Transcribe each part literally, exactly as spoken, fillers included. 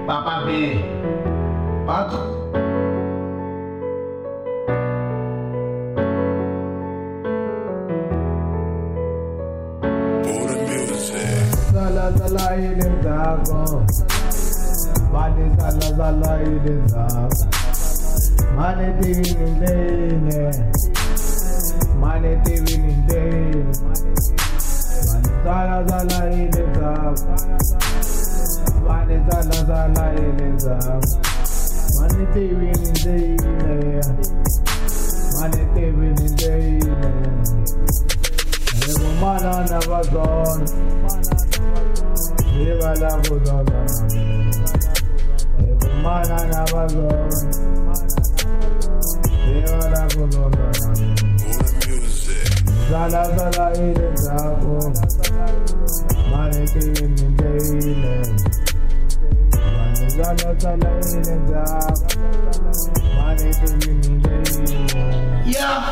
Papa B. Pato. Zala zala ile zako, mani zala zala ile zako, mani tivi nindene, mani tivi nindene, mani zala zala ile zako, mani zala zala ile zako, mani tivi nindene, mani tivi nindene, ego mana na bazon. Viva la budona, mana na bazon. Viva la budona. Zala zala ile zako, mane tivi nindene. Mane zala zala ile zako, mane tivi nindene. Yeah.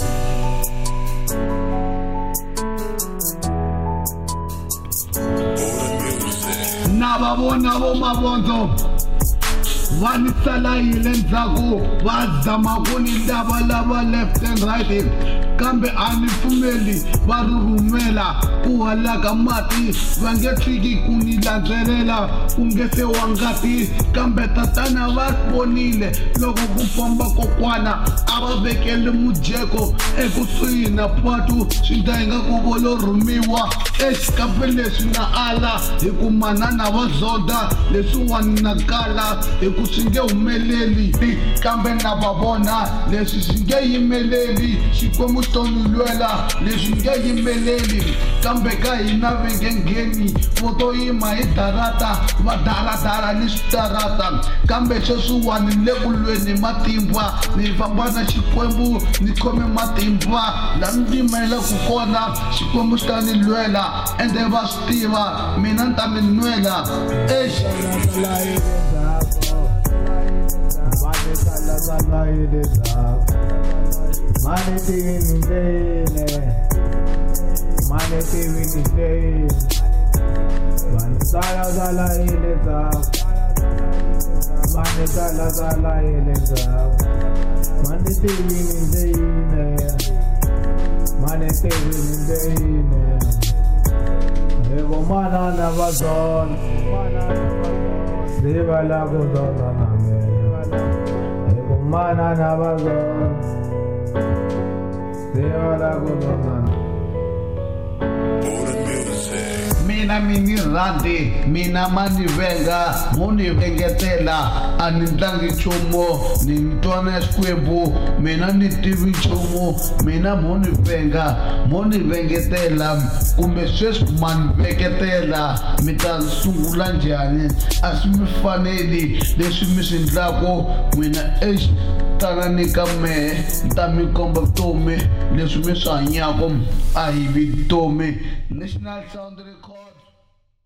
Nababona bomabonzo vanisala yile ndzhaku va zama ku ni lavalava left and right kambe a ni pfumeli va rhurhumela ku halaka mati va nge tshiki ku ni landzelela ku nge se wa ngati kambe tatana va vonile loko ku famba kokwana a va vekele mujeko ekusuhi na patu swi ta ingaku vo lo rhumiwa exikampeni leswi na ala hi ku manana va zonda leswin'wani na kala hi ku swi nge humeleli kambe na va vona leswi swi nge yimeleli xikwembu xo ni lwela leswi nge yimeleli kambe ka hina vengengeni vo to yima hi darata va daradara ni switarata kambe sweswiwani ni le ku lweni matimba ni famba na xikwembu ni khome matimba la ni yimelaku kona xikwembu xi ta ni lwela ende va swi tiva mina ni ta mi nwela exi Mane zala zala ile zako, mane tivi nindene, mane tivi nindene, mane zala zala ile zako, mane zala zala ile zako, mane tivi nindene, mane tivi nindene, ego mana na bazon, viva la budona na me. Mana na bazon, Viva la budona. Mina mini randi, mina mani venga, muni vengetela, ani ntangi chumo, ni ntwana skwebo, mina ni tivi chumo, mina muni venga, muni vengetela, kumbe sweswi mani vengetela, mita sungula njhani, a swi mi faneli, leswi mi swi endlaku, n'wina exi tanani ka mehe, ni ta mi komba vutomi, leswi mi swi hanyaku, a hi vutomi. National Sound Record.